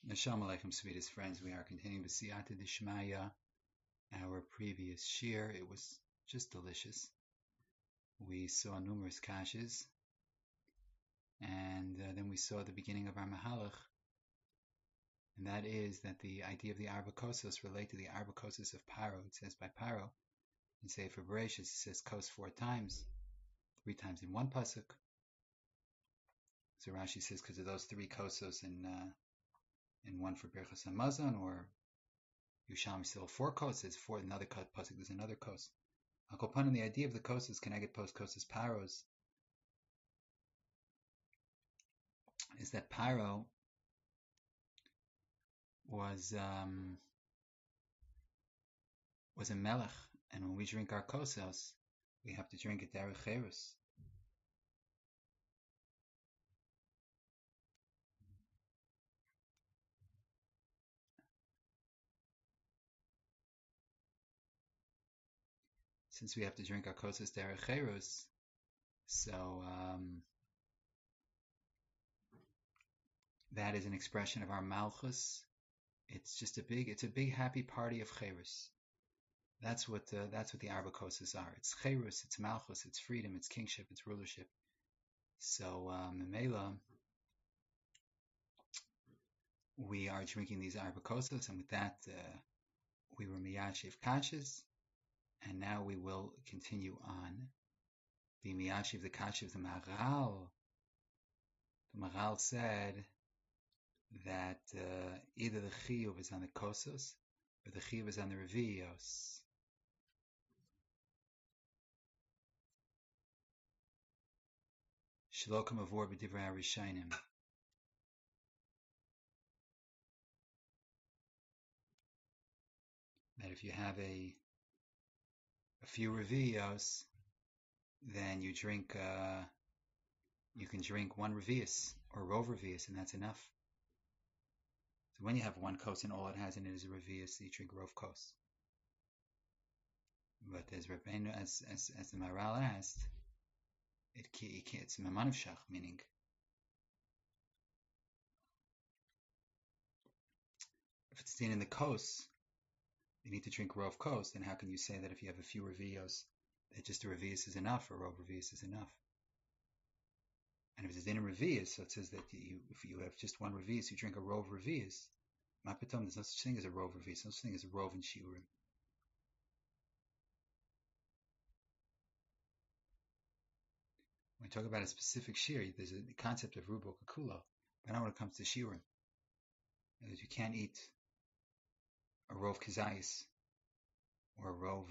Neshama Aleichem, sweetest friends. We are continuing with Siyata Dishmaya, our previous shir. It was just delicious. We saw numerous kashes, and then we saw the beginning of our Mahalach, and that is that the idea of the Arba Kosos relate to the Arba Kosos of Paro. It says by Paro, in Sefer Bereshis, it says Kos 4 times, 3 times in one pasuk. So Rashi says because of those 3 Kosos in one for Berchos Hamazon, or Yerushalmi still 4 kos. It's 4 another pasuk. There's another kos. Akopanim, the idea of the kosas, connected post kosas paros, is that Paro was a melech, and when we drink our kosas, we have to drink it derech cherus. Since we have to drink our kosas derech cherus, so that is an expression of our malchus. It's a big happy party of cherus. That's what the Arba Kosas are. It's cherus, it's malchus, it's freedom, it's kingship, it's rulership. So Memela, we are drinking these Arba Kosas, and with that we were miyashiv kachas, and now we will continue on the miyashiv the kacha of the Maharal. The Maharal said that either the chiyuv is on the kosas or the chiyuv is on the reviyos. Shlokim avor b'divrei harishayim. That if you have a few reviyos, then you can drink 1 revius or rov revius, and that's enough. So when you have 1 kos and all it has in it is a revius, you drink rov kos. But as Rabbeinu, as the Maharal asked, it's mamanav shach, meaning if it's in the kos, you need to drink rov kos. Then how can you say that if you have a few revios, that just a revius is enough, or rov revius is enough? And if it's in a revius, so it says that if you have just 1 revius, you drink a rov revius. Mapitom, there's no such thing as a rov revius, no such thing as a rov in shiurim. When we talk about a specific shir, there's a concept of rubo kakulo, but not when it comes to shiurim. You can't eat a rov kazayis or a rov,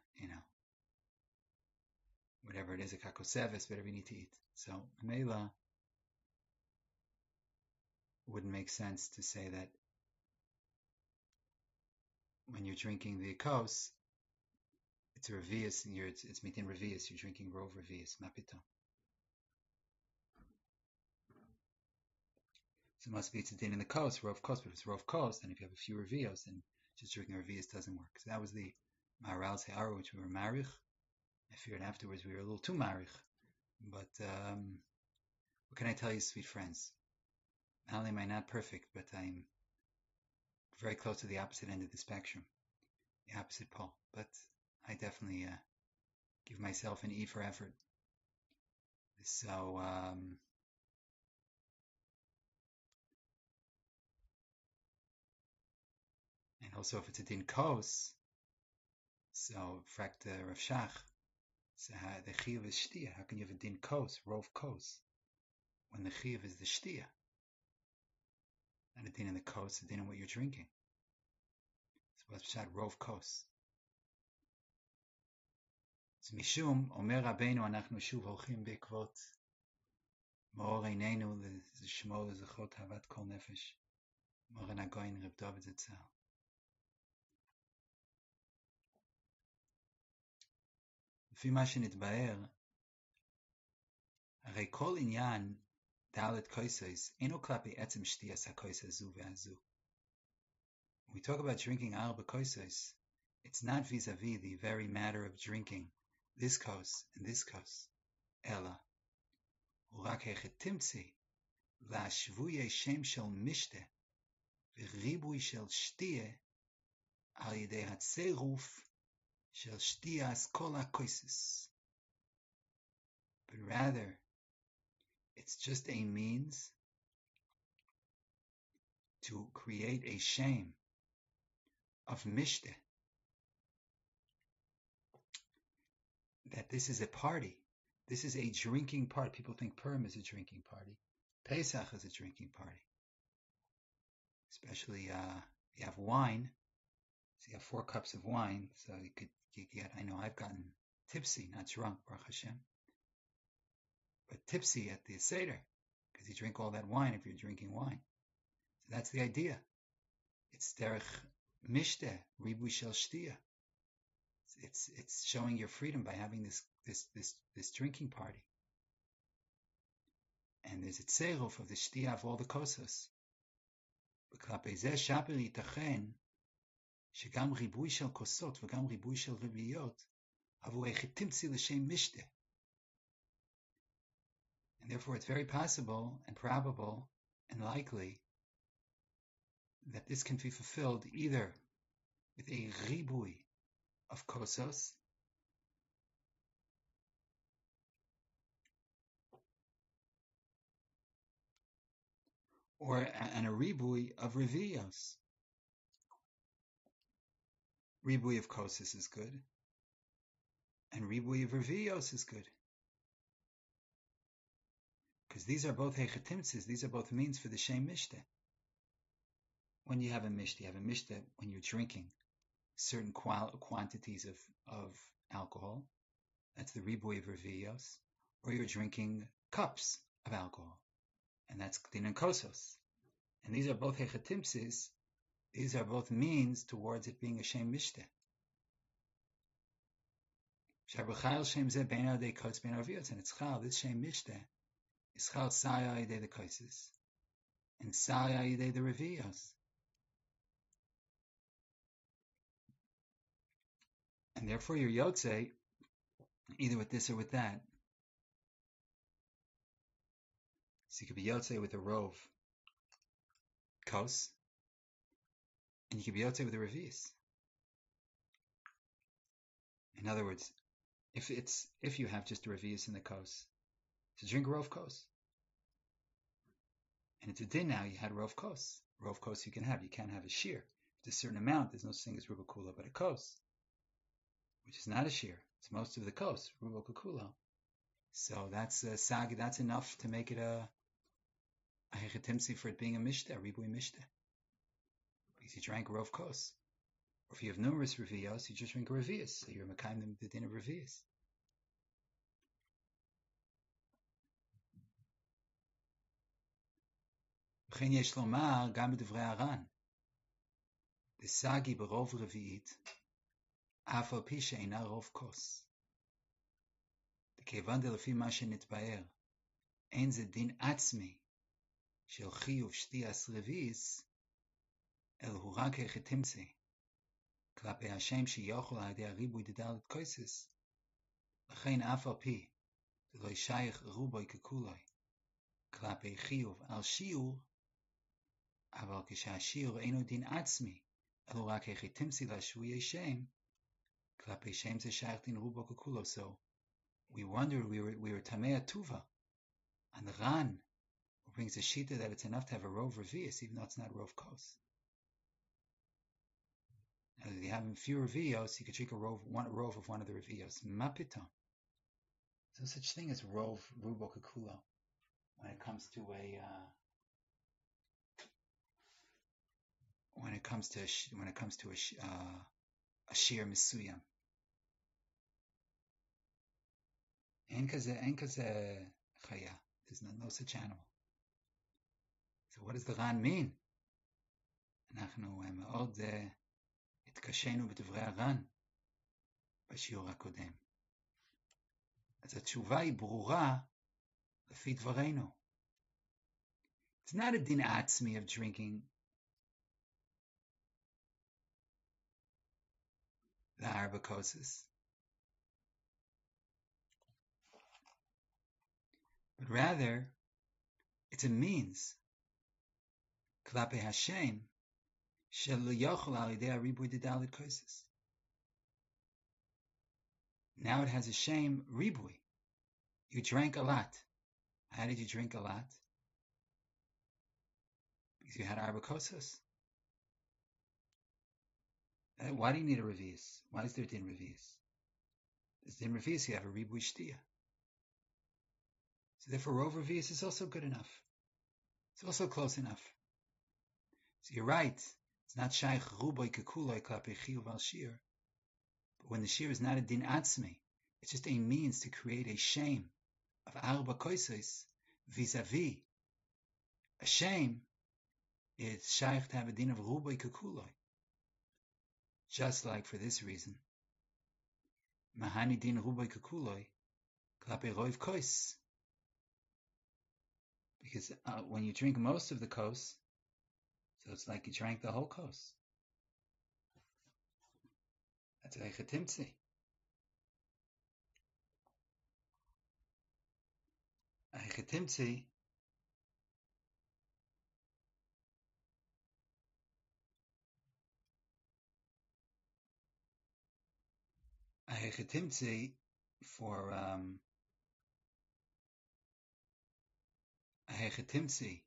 whatever it is, a kakosevis, whatever you need to eat. So, Mela, wouldn't make sense to say that when you're drinking the kos, it's a revius, and it's mitin revius, you're drinking rov revius, mapito. So it must be it's a din in the kos, rov kos, but if it's rov kos, then if you have a few revios, then just drinking revius doesn't work. So that was the Maharal's Ha'ara, which we were marich. I feared afterwards we were a little too marich. But what can I tell you, sweet friends? Not only am I not perfect, but I'm very close to the opposite end of the spectrum, the opposite pole. But I definitely give myself an E for effort. So, and also if it's a din kos, so fragt Rav Shach, so the chiyuv is shtia. How can you have a din kos, rov kos, when the chiyuv is the shtia? Not a din in the kos, a din in what you're drinking. So what's pshat rov kos? So mishum omer Rabbeinu anachnu shuv holchim be'kvot ma'or einenu l'shmo l'zachot havat kol nefesh moren hagoyin Reb David Zatzal. לפי מה שנתבהר, הרי כל עניין דלת קויסוס אינו כלפי עצם שתיית הקויס הזו והזו. When we talk about drinking arba koisos, it's not vis-a-vis the very matter of drinking this kos and this kos. Ela, הוא רק החתימצי להשבויי שם של משתה בריבוי של שתייה על ידי הצירוף של שתיית כל הכוסס. But rather, it's just a means to create a shame of mishteh, that this is a party. This is a drinking party. People think Purim is a drinking party. Pesach is a drinking party. Especially, you have wine. So you have 4 cups of wine. So you get, I know I've gotten tipsy, not drunk, Baruch Hashem, but tipsy at the Seder, because you drink all that wine if you're drinking wine. So that's the idea. It's derech mishteh, ribui shel shtia. It's showing your freedom by having this drinking party. And there's a tzeruf of the shtia of all the kosos. וכלפי זה שפר ייתכן שגם ריבוי של כוסות וגם ריבוי של רביעיות עבור איך תמצי לשם משתה. And therefore it's very possible and probable and likely that this can be fulfilled either with a ribui of kosos, and a ribui of revios. Ribui of kosos is good, and ribui of revios is good. Because these are both hechetimtzis, these are both means for the shem mishteh. When you have a mishteh when you're drinking certain quantities of alcohol, that's the ribui of revios, or you're drinking cups of alcohol, and that's k'dinan kosos. And these are both hechetimtzis, these are both means towards it being a shem mishteh. Sharbachayil shem zeh bein adei kotz bein arvios, and it's chal, this shem mishteh, is chal saya yidei the kosos, and saya yidei the revios. And therefore you're yotze, either with this or with that. So you could be yotze with a rov kos, and you could be yotze with a revis. In other words, if you have just a revis in the kos, to drink rov kos. And it's a din now, you had rov kos. Rov kos you can have. You can't have a shear. If it's a certain amount, there's no such thing as ruba kula, but a kos, which is not a shear. It's most of the kos, ruba kula. So that's a sagi, that's enough to make it a hechetimsi for it being a mishteh, a ribui mishteh. Because you drank rov kos. Or if you have numerous revios, you just drink a revius. So you're mekayim the din of revius. וכן יש לומר גם בדברי הר"ן, דסגי ברוב רביעית, אף על פי שאינה רוב כוס. וכיוון דלפי מה שנתבאר, אין זה דין עצמי של חיוב שתיית רביעיס, אלא הוא רק hechetimtzi, כלפי השם שיכול על ידי הריבוי דדלת כוסס, לכן אף על פי דלא שייך רובוי ככולוי, כלפי חיוב על שיעור, אבל כשהשיעור אינו דין עצמי, אלא רק hechetimtzi להשוויי שם, כלפי שם זה שייך דין רובו ככולו. So we wondered, we were tamei tuva, and the Ran brings a shita that it's enough to have a rov revius, even though it's not rov kos. Now, if you have few revios, you could drink one rov of one of the revios. Mapiton. There's no such thing as rov rubo kekulo when it comes to a shir misuyam. Ein kaze chaya. There's no such animal. So what does the Ran mean? אנחנו מאוד התקשינו בדברי הר"ן בשיעור הקודם. אז התשובה היא ברורה לפי דברינו. It's not a din atzmi of drinking the arba kosas, but rather it's a means klape Hashem Shelo yochel al yidei haribui dedalit kosos. Now it has a shame ribui. You drank a lot. How did you drink a lot? Because you had arba kosos. Why do you need a revius? Why is there din revius? There's din revius, you have a ribui shtia. So therefore, rov revius is also good enough. It's also close enough. So you're right. It's not shaykh ruboy kekuloi klape chiyuv al shir. But when the shir is not a din atzmi, it's just a means to create a shame of arba kosos vis-a-vis. A shame is shaykh to have a din of ruboy kekuloi. Just like for this reason, mahani din ruboy kekuloi klape roiv kos. Because when you drink most of the kos, so it's like you drank the whole kos. That's a chetimtzi. A chetimtzi for a hechetimtzi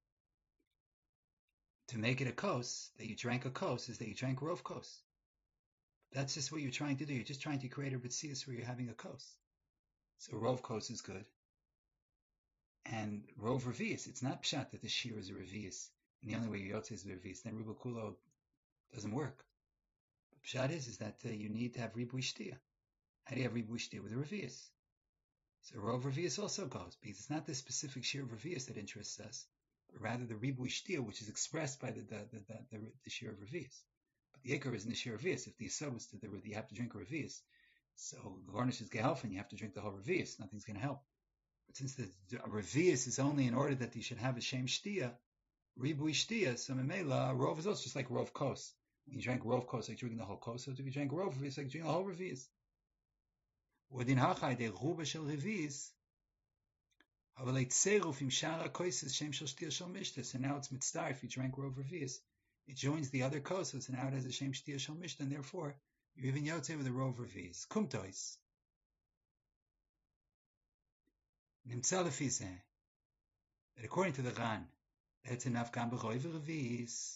to make it a kos, that you drank a kos, is that you drank rov kos. That's just what you're trying to do. You're just trying to create a ritzias where you're having a kos. So rov kos is good. And rov revius, it's not pshat that the shir is a revius, and the only way you yotze is a revius. Then ribu kulo doesn't work. But pshat is that you need to have ribu shtia. How do you have ribu shtia with a revius? So rov revius also goes, because it's not the specific shir of revius that interests us, but rather the ribu shtia, which is expressed by the shir of revius. But the ikar is in the shir of revius. If the yisod was you have to drink a revius, so garnish is gehelfen, you have to drink the whole revius. Nothing's going to help. But since the revius is only in order that you should have a shem shtia, ribui shtia, so memela, rov is also just like rov kos. When you drank rov kos, like drinking the whole kos, so if you drank rov revius, like drinking the whole revius. Udin hachai de ruba shel revius, havelei tseruf im shara koises shem shel shtia shel mishta. So now it's mitzvah if you drank rov revius, it joins the other kosas, and now it has a shem shtia shel mishta, and therefore you're even yotze with a rov revius. Kumtois. Nimtza lefizeh, that according to the Ran, that's enough gam b'roiv revius,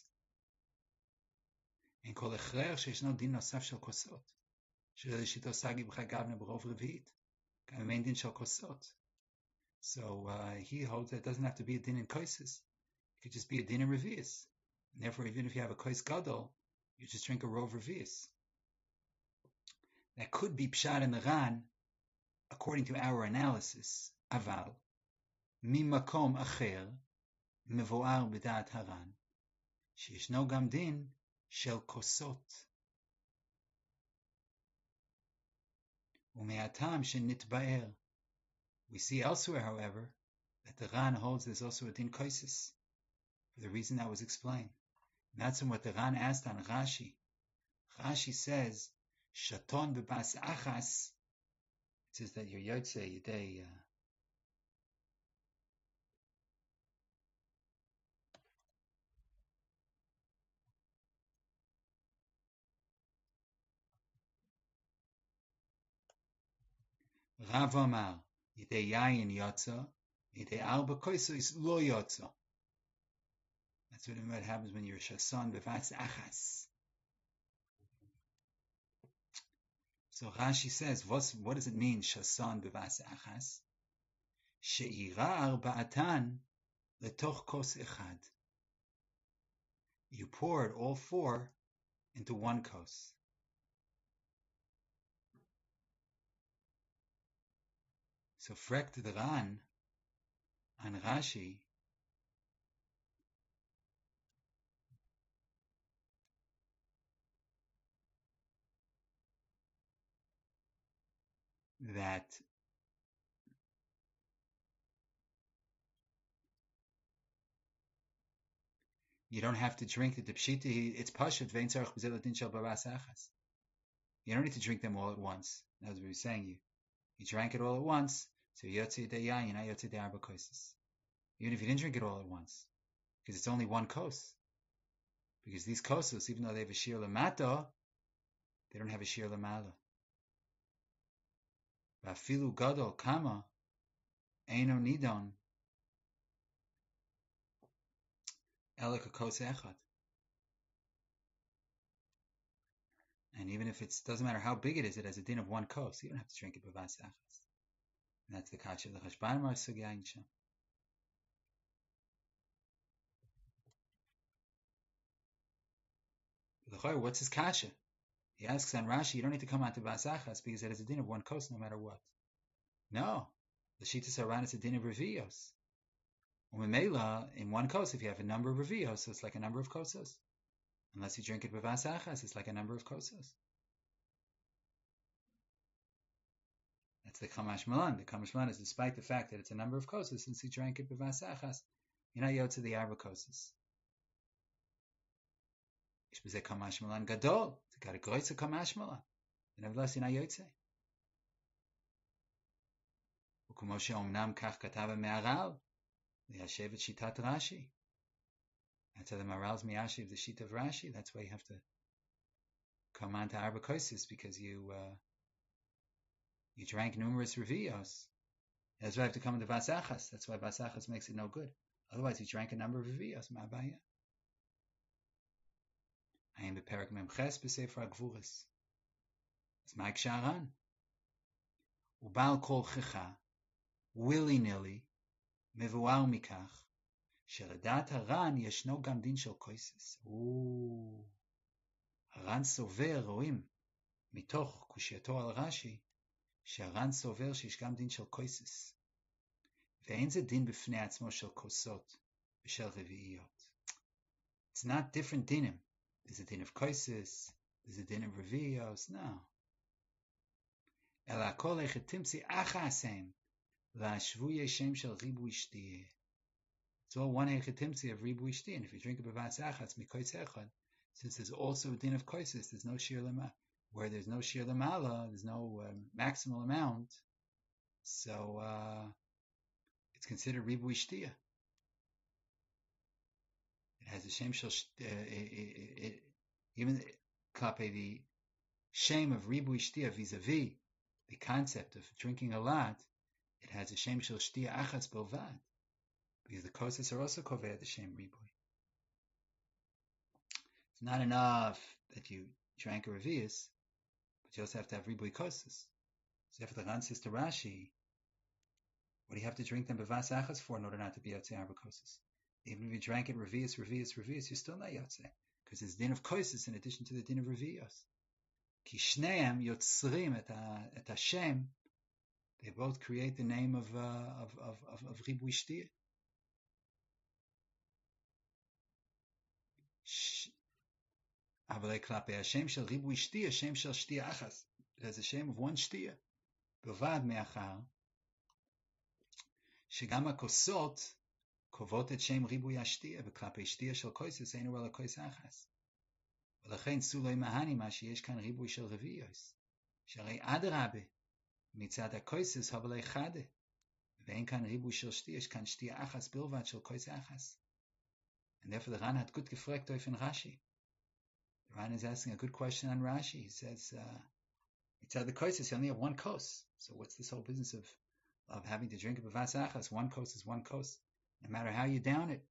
and kol echrech sheishno din nosaf shel kosot, shel shito sagi b'chagavne b'rov reviit, gam main din shel kosot. So he holds that it doesn't have to be a din in koises; it could just be a din in revius. And therefore, even if you have a kois gadol, you just drink a rov revius. That could be pshat in the Ran, according to our analysis. Aval, mimakom acher, mevoar b'dat haran, sheyishno gam din shel kosot. Ume'atam shenitba'er. We see elsewhere, however, that the Ran holds there's also a din koises, for the reason that was explained. And that's what the Ran asked on Rashi. Rashi says, shaton b'bas achas. It says that your yotze yidei. Rav Amar, yidei yayin yotza, yidei arba koisos lo yotza. That's what happens when you're shason b'vas achas. So Rashi says, what does it mean, shason b'vas achas? She'ira arba'atan letoch kos echad. You poured all four into one kos. So frekt the Ran on Rashi, that you don't have to drink the pshita. It's pashat vein tzarich b'zeh ladin shel b'vas achas. You don't need to drink them all at once. That's what we were saying. You drank it all at once, so yotze de yayin, not yotze de arba koises. Even if you didn't drink it all at once, because it's only one kos. Because these kosos, even though they have a shir lamata, they don't have a shir lamala. Vafilu gadol kama eino nidon elika kos echad. And even if it doesn't matter how big it is, it has a din of one kos. You don't have to drink it b'vas achas. And that's the kasha of the Chashban Mar Sugya Insha. What's his kasha? He asks on Rashi, you don't need to come out to b'vas achas because it has a din of one kos no matter what. No. The Shita Saran is a din of revios. Umemela, in one kos, if you have a number of revios, so it's like a number of kosos. Unless you drink it b'vas achas, it's like a number of kosos. That's the Kamash Malan. The Kamash Malan is despite the fact that it's a number of kosos, since you drank it b'vas achas, you're not yotze the arba kosos. Ishbezeh Kamash Malan gadol. It's got a groitze Kamash Malan. Nevertheless, you're not yotze. וכמו שאומנם כך כתב המהר"ל, ליישב את שיטת רש"י. That's how the Maharal's miyashiv the sheet of Rashi. That's why you have to come on to arba kosos, because you drank numerous revios. That's why you have to come into b'vas achas. That's why b'vas achas makes it no good. Otherwise, you drank a number of revios. Ma baya. I am beperek memches b'sefer hagvuris. It's Mike Sharan. Ubal kol chicha, willy-nilly, מבואר מכך, שלדעת הר"ן ישנו גם דין של קויסס. הר"ן סובר, רואים, מתוך קושייתו על רש"י, שהר"ן סובר שיש גם דין של קויסס. ואין זה דין בפני עצמו של כוסות ושל רביעיות. It's not different dinim. There's a din of koisis, there's a din of revios, no. אלא הכל איך תמצי אחסם, להשווי שם של ריבוי שתייה. It's all one hechetimtzi of ribu ishti, and if you drink a b'vas achas mikoitz echad, since there's also a din of koisis, there's no shir lamala. Where there's no shir lamala, there's no maximal amount, so it's considered ribu ishtiya. It has a shem shel even klape the shame of ribu ishtiya vis-a-vis the concept of drinking a lot. It has a shem shel shtiya achas bilvad. Because the kosis are also kovei the shem riboy. It's not enough that you drank a revius, but you also have to have riboy kosis. So if the Ran says to Rashi, what do you have to drink them b'vas achas for in order not to be yotzei arba kosis? Even if you drank it revius, you're still not yotzei, because there's din of kosis in addition to the din of revius. Ki shneim yotzrim et Hashem. They both create the name of riboy shtiyah. אבל כלפי השם של ריבוי שתייה, שם של שתייה אחס. There's a shame of one שתייה. בלבד מאחר, שגם הכוסות קובעות את שם ריבוי השתייה, וכלפי שתייה של קויסס אינו אלא קויס אחס. ולכן סולוי מהני מה שיש כאן ריבוי של רביעוס. שהרי אדרבה, מצד הקויסס הבלי חדה. ואין כאן ריבוי של שתייה, יש כאן שתייה אחס בלבד של קויס אחס. And therefore the Ran had good gefragt in Rashi. The Ran is asking a good question on Rashi. He says, it's at the kosis, you only have one kos. So what's this whole business of having to drink a b'vas achas? One kos is one kos, no matter how you down it.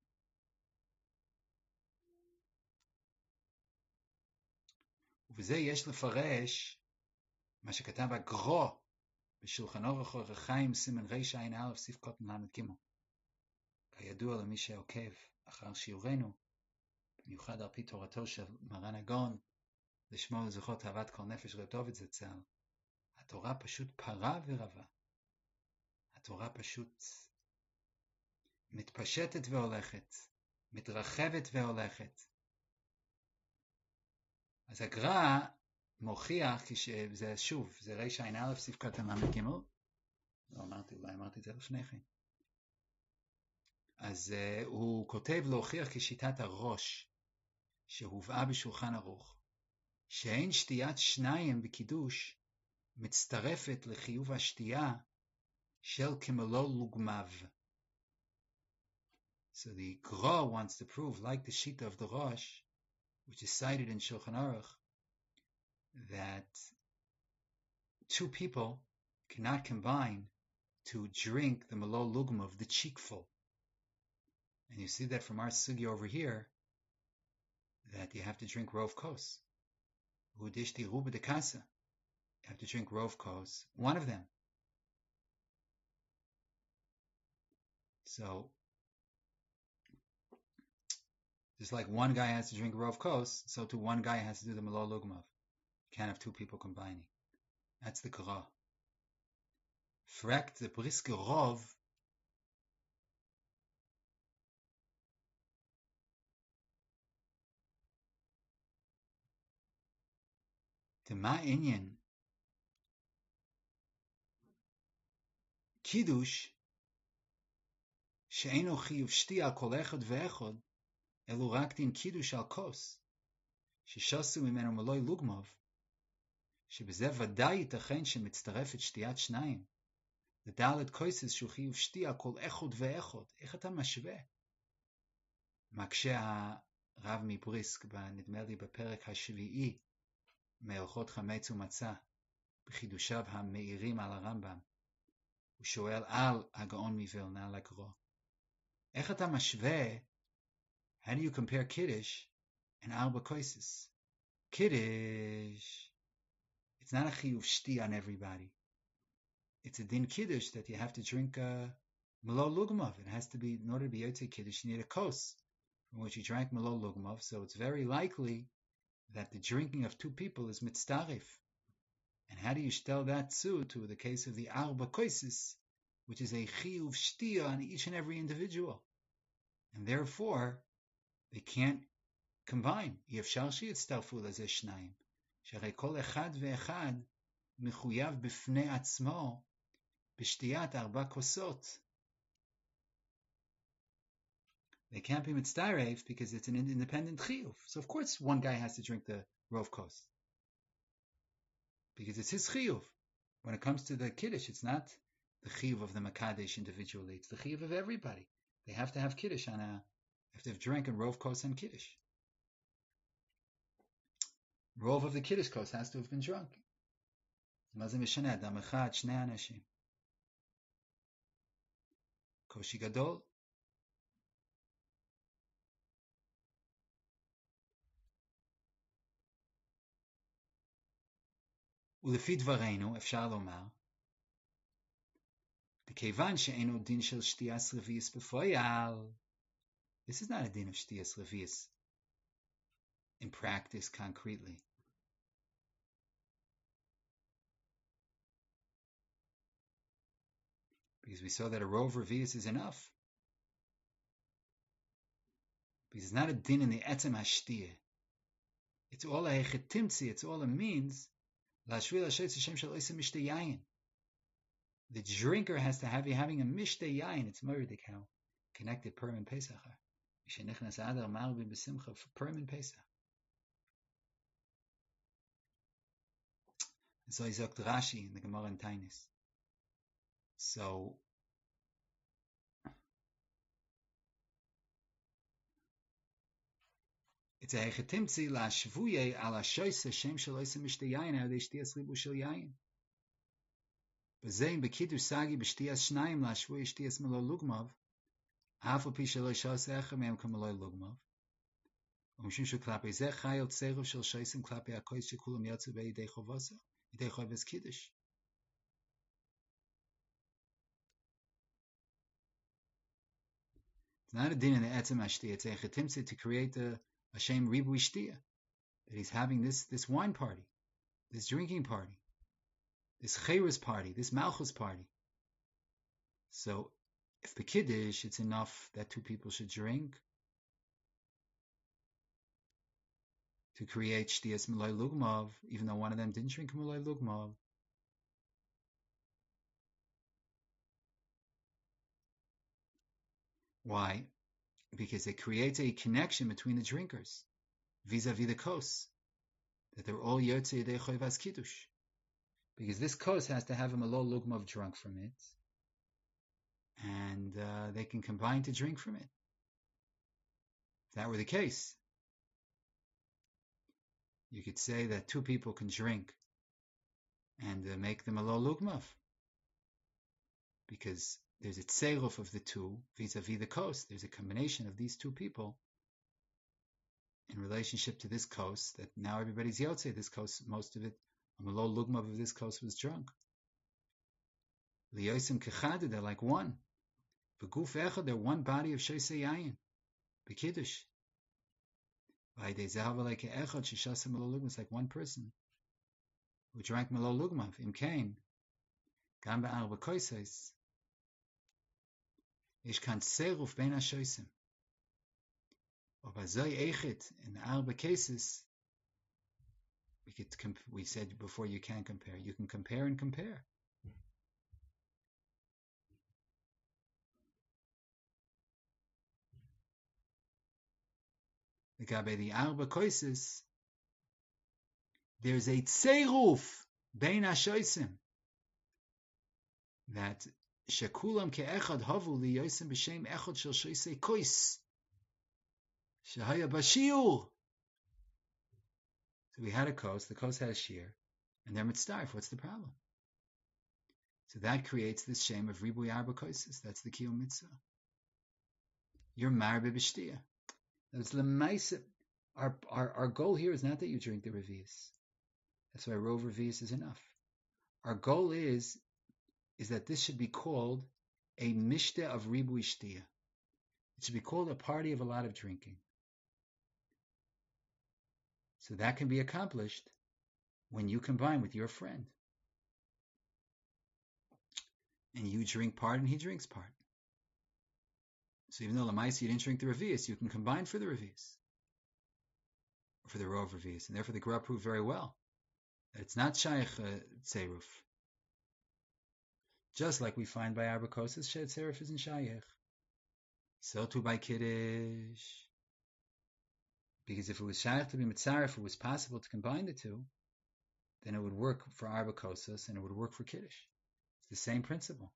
ובזה יש לפרש מה שכתב הגרו בשולחן אורח אורח חיים סימן ריש עין א' סif קוטן למד ג'. כידוע למי שעוקב אחר שיעורנו, במיוחד על פי תורתו של מרן הגאון, לשמור לזכות אהבת כל נפש רב דוד זצ"ל, התורה פשוט פרה ורבה. התורה פשוט מתפשטת והולכת, מתרחבת והולכת. אז הגר"א מוכיח, כשזה שוב, זה ריש עין א' סif קטן למד ג', לא אמרתי, אולי אמרתי את זה לפני כן. אז הוא כותב להוכיח כשיטת הראש שהובאה בשולחן ערוך, שאין שתיית שניים בקידוש מצטרפת לחיוב השתייה של כמלוא לוגמיו. So the Gra wants to prove, like the Shita of the Rosh, which is cited in Shulchan Aruch, that two people cannot combine to drink the Malol Lugmav, the cheekful. And you see that from our sugi over here, that you have to drink Rov Kos. Udishti Ruba de Casa. You have to drink Rov Kos, one of them. So, just like one guy has to drink Rov Kos, so too one guy has to do the Malol Lugmav. You can't have two people combining. That's the Kara. Fragt the Briske Rov, the Ma'inyan Kiddush she'eino chiyuv shti al kol echad ve'echad elu rak din kiddush al kos sheshasu mimenu maloi lugmav שבזה ודאי ייתכן שמצטרפת שתיית שניים. לדלת כוסס שהוא חיוב שתי על כל אחד ואחד. איך אתה משווה? מקשה הרב מבריסק, נדמה לי בפרק השביעי, מהלכות חמץ ומצה, בחידושיו המאירים על הרמב"ם. הוא שואל על הגאון מווילנה לקרוא. איך אתה משווה? How do you compare Kiddush and ארבע כוסס? Kiddush, it's not a chiyuv shti on everybody. It's a din kiddush that you have to drink malol lugmav. It has to be, in order to be yotze kiddush, you need a kos from which you drank malol lugmav. So it's very likely that the drinking of two people is mitztarif. And how do you tell that to the case of the arba koisis, which is a chiyuv shti on each and every individual, and therefore they can't combine. Yefshar sheyitztarfu lazeh shnayim. שהרי כל אחד ואחד מחויב בפני עצמו בשתיית ארבע כוסות. They can't be mitzdaref because it's an independent chiyuv. So of course one guy has to drink the rov kos. Because it's his chiyuv. When it comes to the kiddush, it's not the chiyuv of the makadesh individually. It's the chiyuv of everybody. They have to have kiddush if they've drank in rov kos and kiddush. Rov of the Kiddush kos has to have been drunk. מה זה משנה? אדם אחד, שני אנשים. קושי גדול. ולפי דברינו אפשר לומר, בכיוון שאינו דין של שתיית רביעיס בפועל, this is not a din of שתיית רביעיס in practice concretely. Because we saw that a rov revius is enough. Because it's not a din in the etzem hashtiyah. It's all a hechetimtzi, it's all it means. The drinker has to be having a mishteh yayin. It's meridik how connected Purim and Pesach are. For Purim and Pesach. And so he sagt Rashi in the Gemara in Tainis. So it's a hechetimtzi la shvuye ala shoyse shem shel oisem mishteh yayin al shtiyas ribu shel yayin. B'zein b'kiddush sagi b'shtiyas shnayim la shvuye shtiyas malol lugmav af al pi shelo shas echem em kamalol lugmav. Umshim shel klapi zeh chayot tzerov shel shoysim klapi hakoyz shekulam yatzu be'idei chovasa idei chovas kiddush. It's not a din in the etzem hashtiyah. It's a chetimtze to create a Hashem ribu shtiyah, that he's having this wine party, this drinking party, this cheirus party, this malchus party. So, if the kiddush, it's enough that two people should drink to create shtiyas malay lugmav, even though one of them didn't drink malay lugmav. Why? Because it creates a connection between the drinkers, vis-a-vis the kos, that they're all yotzei yedei choivas kiddush. Because this kos has to have a malol lugmav drunk from it, and they can combine to drink from it. If that were the case, You could say that two people can drink and make them a lo lugmav, because there's a tseruf of the two vis-a-vis the coast. There's a combination of these two people in relationship to this coast that now everybody's yotze. This coast, most of it, a lo lugmav of this coast was drunk. Liyosim kechadu, they're like one. V'guf echad, they're one body of sheisei yayin, b'kiddush. V'ayidei zehav alei ke'echad sheshasem lo lugmav, it's like one person who drank lo lugmav. Im kain, gam be'arba koises, ish kan tseruf bein ha-shoisim. Or bazoi echid, in the arba cases, we said before you can't compare. You can compare and compare. The arba koises, there's a tseruf bein ha-shoisim, that shekulam ke'echad havu liyosim b'shem echad shel shoisei kois shehaya bashiur. So we had a coast, the coast had a shear, and they're mitzdarif. What's the problem? So that creates this shame of ribui arba koises. That's the kiyum mitzvah. You're marbe b'shtia. That's l'maisa. Our goal here is not that you drink the revius. That's why rov revius is enough. Our goal is that this should be called a mishta of ribui shtia. It should be called a party of a lot of drinking. So that can be accomplished when you combine with your friend. And you drink part and he drinks part. So even though Lamaisa you didn't drink the revius, you can combine for the revius. Or for the rov revius. And therefore the Gra proved very well that it's not shaykh tzeruf. Just like we find by Arba Kosos, Shed Serif isn't Shayech. So too by Kiddush. Because if it was Shayech to be Mitzaref, if it was possible to combine the two, then it would work for Arba Kosos and it would work for Kiddush. It's the same principle.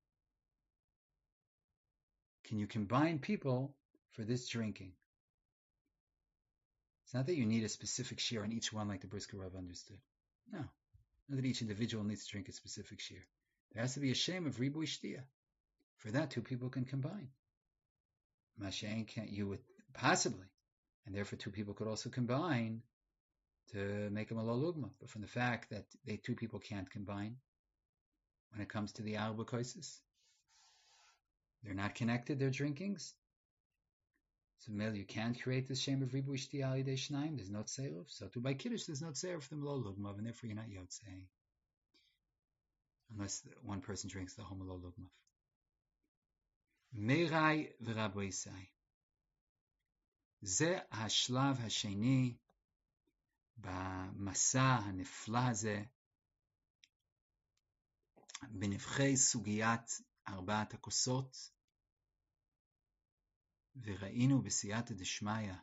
Can you combine people for this drinking? It's not that you need a specific share on each one like the Brisker Rav understood. No. Not that each individual needs to drink a specific share. There has to be a shame of ribui shtia. For that, two people can combine. Mashain can't you would possibly, and therefore two people could also combine to make them a lo lugma. But from the fact that two people can't combine, when it comes to the arba koises, they're not connected. Their drinkings. So male, you can't create this shame of ribui shtia al yidei shnaim. There's no tseiruf. So too by kiddush, there's no tseiruf for them lo lugma, and therefore you're not yotzei. Unless one person drinks the whole lo lugma. Merai v'raboisai. Ze hashlav hasheni b'masa hanefla hazeh b'nevchei sugiyat arbaat hakosot v'rainu b'siyata deshmaya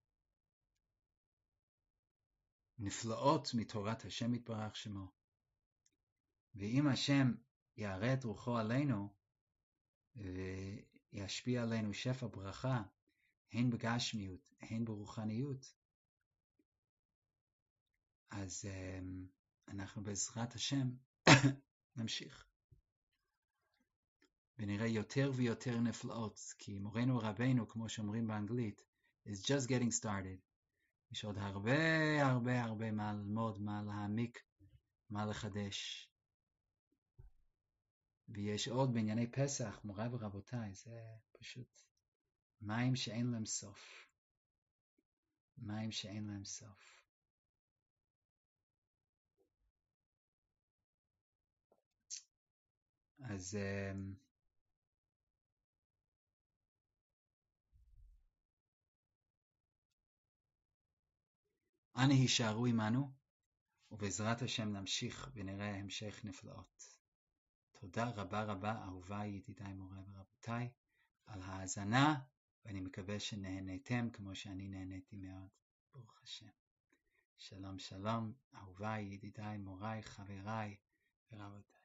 niflaot mitorat Hashem yitbarach shemo. ואם השם יערה את רוחו עלינו וישפיע עלינו שפע ברכה, הן בגשמיות, הן ברוחניות, אז אנחנו בעזרת השם נמשיך. ונראה יותר ויותר נפלאות, כי מורנו רבנו, כמו שאומרים באנגלית, is just getting started. יש עוד הרבה מה ללמוד, מה להעמיק, מה לחדש. ויש עוד בענייני פסח, מוריי ורבותיי, זה פשוט מים שאין להם סוף. מים שאין להם סוף. אז אנא הישארו עמנו, ובעזרת השם נמשיך ונראה המשך נפלאות. תודה רבה אהוביי, ידידיי, מוריי ורבותיי, על ההאזנה, ואני מקווה שנהניתם כמו שאני נהניתי מאוד. ברוך השם. שלום, אהוביי, ידידיי, מוריי, חבריי ורבותיי.